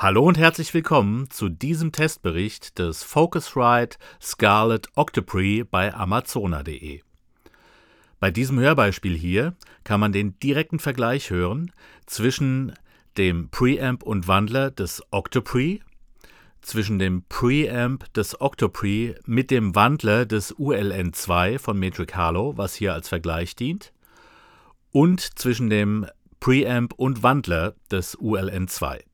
Hallo und herzlich willkommen zu diesem Testbericht des Focusrite Scarlett Octoprix bei Amazona.de. Bei diesem Hörbeispiel hier kann man den direkten Vergleich hören zwischen dem Preamp und Wandler des Octoprix, zwischen dem Preamp des Octoprix mit dem Wandler des ULN2 von Metric Halo, was hier als Vergleich dient, und zwischen dem Preamp und Wandler des ULN2.